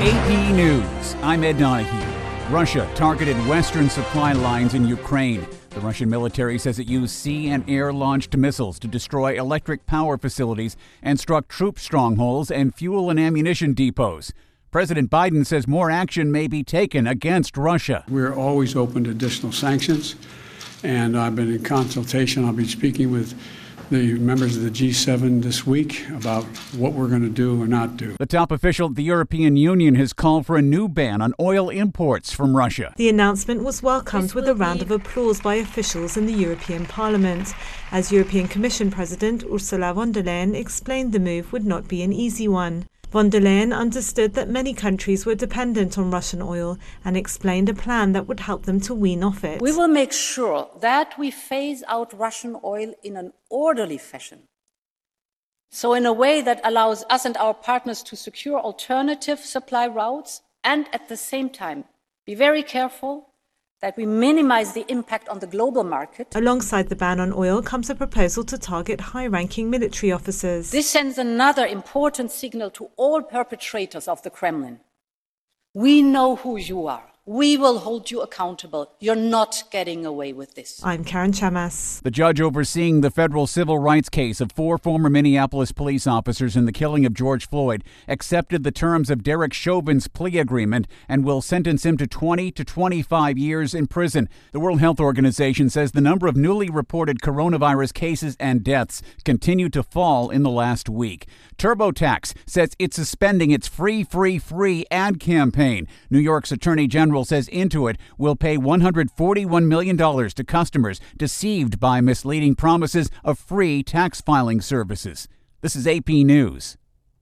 AP News. I'm Ed Donahue. Russia targeted Western supply lines in Ukraine. The Russian military says it used sea and air-launched missiles to destroy electric power facilities and struck troop strongholds and fuel and ammunition depots. President Biden says more action may be taken against Russia. We're always open to additional sanctions, and I've been in consultation. I'll be speaking with the members of the G7 this week about what we're going to do or not do. The top official at the European Union has called for a new ban on oil imports from Russia. The announcement was welcomed with a round of applause by officials in the European Parliament, as European Commission President Ursula von der Leyen explained the move would not be an easy one. Von der Leyen understood that many countries were dependent on Russian oil and explained a plan that would help them to wean off it. We will make sure that we phase out Russian oil in an orderly fashion. So in a way that allows us and our partners to secure alternative supply routes and at the same time be very careful that we minimize the impact on the global market. Alongside the ban on oil comes a proposal to target high-ranking military officers. This sends another important signal to all perpetrators of the Kremlin. We know who you are. We will hold you accountable. You're not getting away with this. I'm Karen Chamas. The judge overseeing the federal civil rights case of 4 former Minneapolis police officers in the killing of George Floyd accepted the terms of Derek Chauvin's plea agreement and will sentence him to 20 to 25 years in prison. The World Health Organization says the number of newly reported coronavirus cases and deaths continued to fall in the last week. TurboTax says it's suspending its free ad campaign. New York's Attorney General says Intuit will pay $141 million to customers deceived by misleading promises of free tax filing services. This is AP News.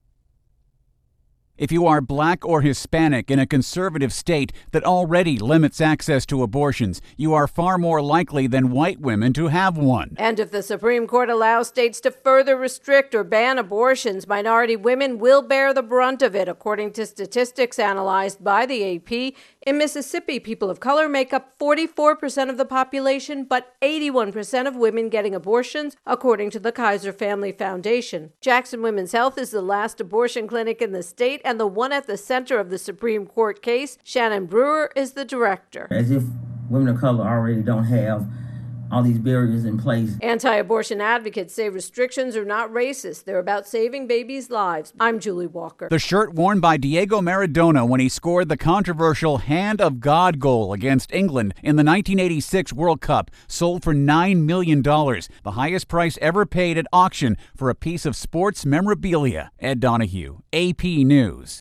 If you are black or Hispanic in a conservative state that already limits access to abortions, you are far more likely than white women to have one. And if the Supreme Court allows states to further restrict or ban abortions, minority women will bear the brunt of it, according to statistics analyzed by the AP. In Mississippi, people of color make up 44% of the population, but 81% of women getting abortions, according to the Kaiser Family Foundation. Jackson Women's Health is the last abortion clinic in the state and the one at the center of the Supreme Court case. Shannon Brewer is the director. As if women of color already don't have all these barriers in place. Anti-abortion advocates say restrictions are not racist. They're about saving babies' lives. I'm Julie Walker. The shirt worn by Diego Maradona when he scored the controversial Hand of God goal against England in the 1986 World Cup sold for $9 million, the highest price ever paid at auction for a piece of sports memorabilia. Ed Donahue, AP News.